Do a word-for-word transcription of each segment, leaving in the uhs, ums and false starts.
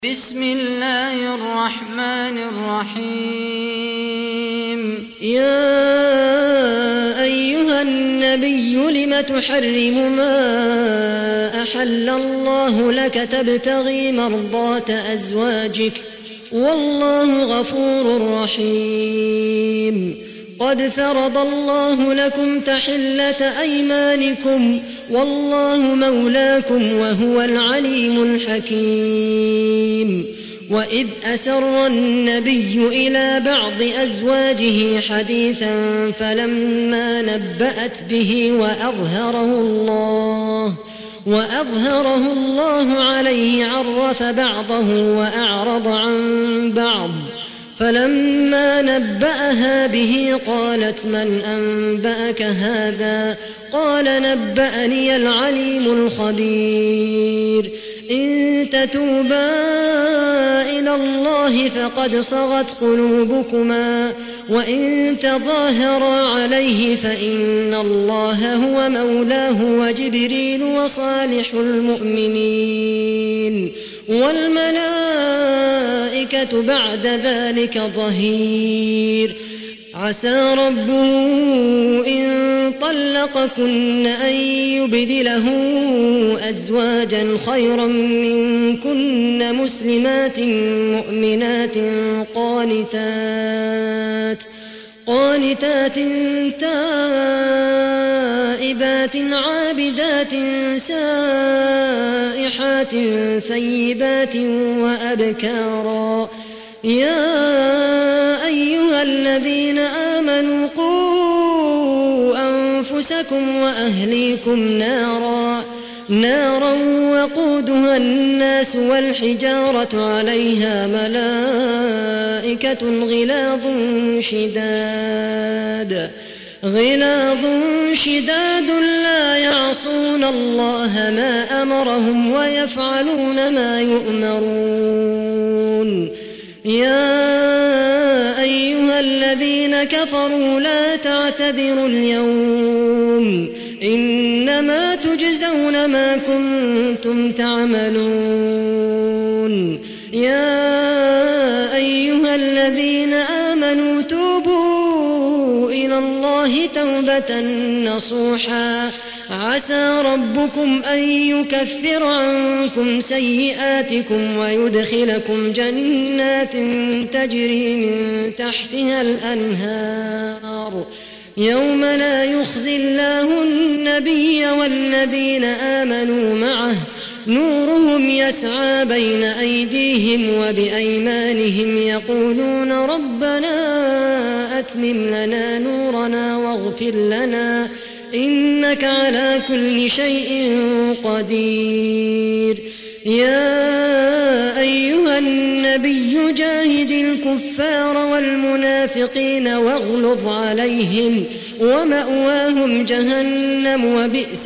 بسم الله الرحمن الرحيم. يا أيها النبي لم تحرم ما أحل الله لك تبتغي مرضات أزواجك والله غفور رحيم. قد فرض الله لكم تحلة أيمانكم والله مولاكم وهو العليم الحكيم. وإذ أسر النبي إلى بعض أزواجه حديثا فلما نبأت به وأظهره الله وأظهره الله عليه عرف بعضه وأعرض عن بعض. فلما نبأها به قالت من أنبأك هذا؟ قال نبأني العليم الخبير. إن تتوبا إلى الله فقد صغت قلوبكما وإن تظاهرا عليه فإن الله هو مولاه وجبريل وصالح المؤمنين والملائكة بعد ذلك ظهير. عسى ربه إن طلقكن أن يبدله أزواجا خيرا منكن مسلمات مؤمنات قانتات قانتات تائبات عابدات سائحات سيبات وأبكارا. يا أيها الذين آمنوا قوا أنفسكم وأهليكم نارا نارا وقودها الناس والحجارة عليها ملائكة غلاظ شداد غلاظ شداد لا يعصون الله ما أمرهم ويفعلون ما يؤمرون. يا أيها الذين كفروا لا تعتذروا اليوم إنما تجزون ما كنتم تعملون. يا أيها الذين آمنوا توبوا إلى الله توبة نصوحا عسى ربكم أن يكفر عنكم سيئاتكم ويدخلكم جنات تجري من تحتها الأنهار يوم لا يخزي الله النبي والذين آمنوا معه نورهم يسعى بين أيديهم وبأيمانهم يقولون ربنا أتمم لنا نورنا واغفر لنا إنك على كل شيء قدير. يا أيها النبي جاهد الكفار والمنافقين واغلظ عليهم ومأواهم جهنم وبئس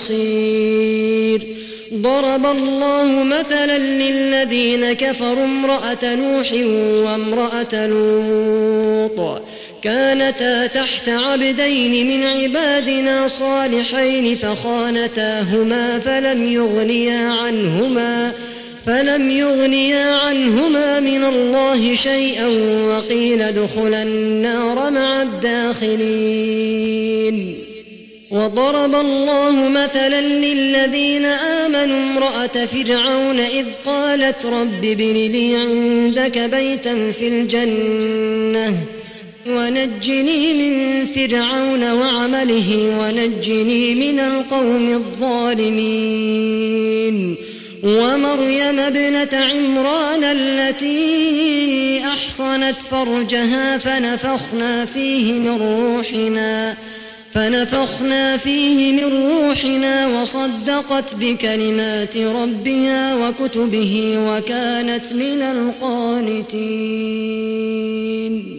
المصير. ضرب الله مثلا للذين كفروا امرأة نوح وامرأة لوط كانتا تحت عبدين من عبادنا صالحين فخانتاهما فلم يغنيا عنهما فلم يغنيا عنهما من الله شيئا وقيل ادخلا النار مع الداخلين. وضرب الله مثلا للذين آمنوا امرأة فرعون إذ قالت رب ابن لي عندك بيتا في الجنة ونجني من فرعون وعمله ونجني من القوم الظالمين. ومريم ابنة عمران التي أحصنت فرجها فنفخنا فيه من روحنا فنفخنا فيه من روحنا وصدقت بكلمات ربها وكتبه وكانت من القانتين.